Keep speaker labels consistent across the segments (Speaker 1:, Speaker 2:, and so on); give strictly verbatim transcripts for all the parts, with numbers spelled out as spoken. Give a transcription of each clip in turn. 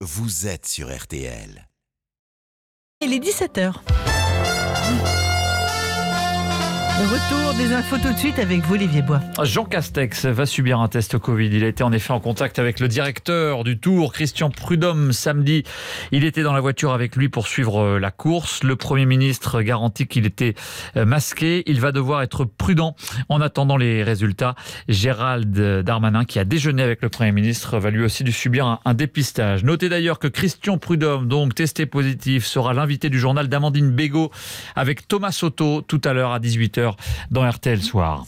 Speaker 1: vous êtes sur R T L.
Speaker 2: Il est dix-sept heures. Le retour des infos tout de suite avec vous, Olivier Bois.
Speaker 3: Jean Castex va subir un test Covid. Il a été en effet en contact avec le directeur du Tour, Christian Prudhomme, samedi. Il était dans la voiture avec lui pour suivre la course. Le Premier ministre garantit qu'il était masqué. Il va devoir être prudent en attendant les résultats. Gérald Darmanin, qui a déjeuné avec le Premier ministre, va lui aussi dû subir un, un dépistage. Notez d'ailleurs que Christian Prudhomme, donc testé positif, sera l'invité du journal d'Amandine Bégaud avec Thomas Soto tout à l'heure à dix-huit heures dans R T L Soir.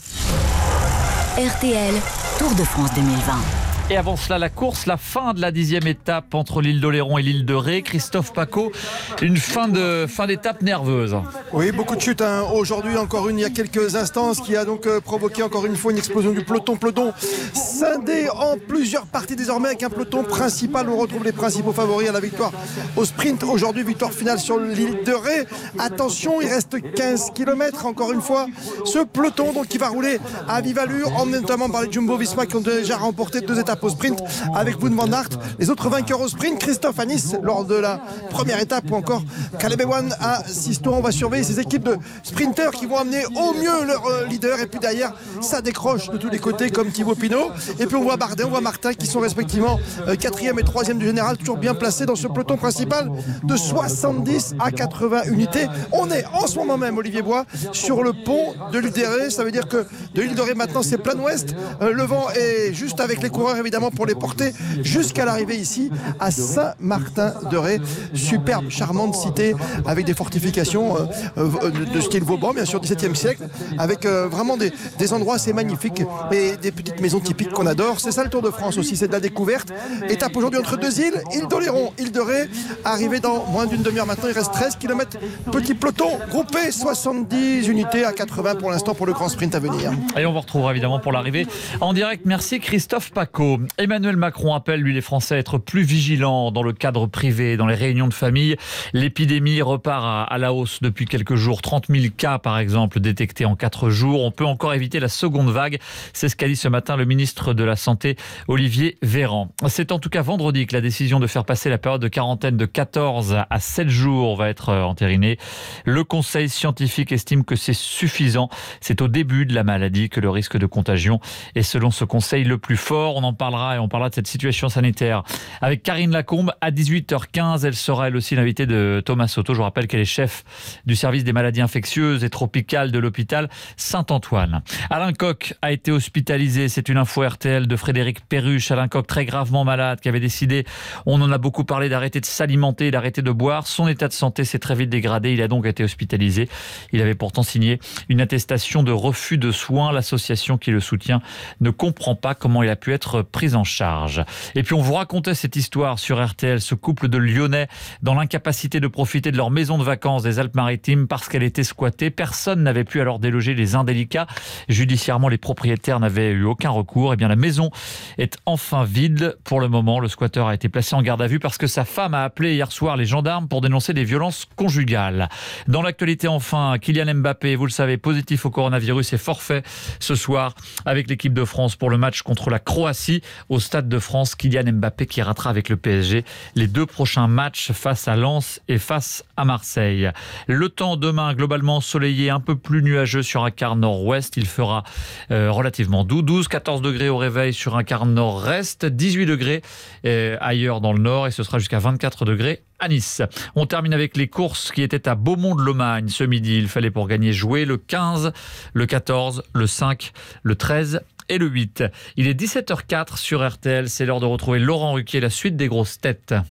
Speaker 4: R T L, Tour de France deux mille vingt.
Speaker 3: Et avant cela, la course, la fin de la dixième étape entre l'île d'Oléron et l'île de Ré. Christophe Pacaud, une fin de fin d'étape nerveuse.
Speaker 5: Oui, beaucoup de chutes. Hein. Aujourd'hui, encore une il y a quelques instants, ce qui a donc euh, provoqué encore une fois une explosion du peloton. Peloton scindé en plusieurs parties désormais avec un peloton principal. On retrouve les principaux favoris à la victoire au sprint. Aujourd'hui, victoire finale sur l'île de Ré. Attention, il reste quinze kilomètres. Encore une fois, ce peloton donc, qui va rouler à vive allure, emmené notamment par les Jumbo-Visma qui ont déjà remporté deux étapes au sprint avec Wout van Aert. Les autres vainqueurs au sprint, Christophe à Nice lors de la première étape ou encore Caleb Ewan à Sisto. On va surveiller ces équipes de sprinteurs qui vont amener au mieux leur euh, leader et puis derrière ça décroche de tous les côtés comme Thibaut Pinot et puis on voit Bardet, on voit Martin qui sont respectivement euh, quatrième et troisième du général, toujours bien placés dans ce peloton principal de soixante-dix à quatre-vingts unités. On est en ce moment même, Olivier Bois, sur le pont de l'île de Ré. Ça veut dire que de l'île de Ré maintenant c'est plein ouest. Euh, le vent est juste avec les coureurs évidemment pour les porter jusqu'à l'arrivée ici à Saint-Martin-de-Ré. Superbe, charmante cité avec des fortifications euh, euh, de style Vauban, bien sûr, dix-septième siècle, avec euh, vraiment des, des endroits assez magnifiques et des petites maisons typiques qu'on adore. C'est ça le Tour de France aussi, c'est de la découverte. Étape aujourd'hui entre deux îles, île d'Oléron, île de Ré, arrivé dans moins d'une demi-heure maintenant, il reste treize kilomètres. Petit peloton groupé, soixante-dix unités à quatre-vingts pour l'instant pour le grand sprint à venir.
Speaker 3: Et on vous retrouvera évidemment pour l'arrivée en direct. Merci Christophe Pacaud. Emmanuel Macron appelle, lui, les Français à être plus vigilants dans le cadre privé, dans les réunions de famille. L'épidémie repart à, à la hausse depuis quelques jours. trente mille cas, par exemple, détectés en quatre jours. On peut encore éviter la seconde vague. C'est ce qu'a dit ce matin le ministre de la Santé, Olivier Véran. C'est en tout cas vendredi que la décision de faire passer la période de quarantaine de quatorze à sept jours va être entérinée. Le conseil scientifique estime que c'est suffisant. C'est au début de la maladie que le risque de contagion est, selon ce conseil, le plus fort. On en parlera et on parlera de cette situation sanitaire avec Karine Lacombe à dix-huit heures quinze. Elle sera elle aussi l'invitée de Thomas Soto. Je vous rappelle qu'elle est chef du service des maladies infectieuses et tropicales de l'hôpital Saint-Antoine. Alain Koch a été hospitalisé. C'est une info R T L de Frédéric Perruche. Alain Koch, très gravement malade, qui avait décidé, on en a beaucoup parlé, d'arrêter de s'alimenter, d'arrêter de boire. Son état de santé s'est très vite dégradé. Il a donc été hospitalisé. Il avait pourtant signé une attestation de refus de soins. L'association qui le soutient ne comprend pas comment il a pu être pris en charge. Et puis on vous racontait cette histoire sur R T L, ce couple de Lyonnais dans l'incapacité de profiter de leur maison de vacances des Alpes-Maritimes parce qu'elle était squattée. Personne n'avait pu alors déloger les indélicats. Judiciairement, les propriétaires n'avaient eu aucun recours. Eh bien, la maison est enfin vide pour le moment. Le squatteur a été placé en garde à vue parce que sa femme a appelé hier soir les gendarmes pour dénoncer des violences conjugales. Dans l'actualité enfin, Kylian Mbappé, vous le savez, positif au coronavirus et forfait ce soir avec l'équipe de France pour le match contre la Croatie au Stade de France. Kylian Mbappé qui ratera avec le P S G les deux prochains matchs face à Lens et face à Marseille. Le temps demain globalement ensoleillé, un peu plus nuageux sur un quart nord-ouest. Il fera euh, relativement doux, douze à quatorze degrés au réveil sur un quart nord-est, dix-huit degrés euh, ailleurs dans le nord et ce sera jusqu'à vingt-quatre degrés à Nice. On termine avec les courses qui étaient à Beaumont-de-Lomagne ce midi. Il fallait pour gagner jouer le quinze, le quatorze, le cinq, le treize et le huit. Il est dix-sept heures quatre sur R T L. C'est l'heure de retrouver Laurent Ruquier, la suite des grosses têtes.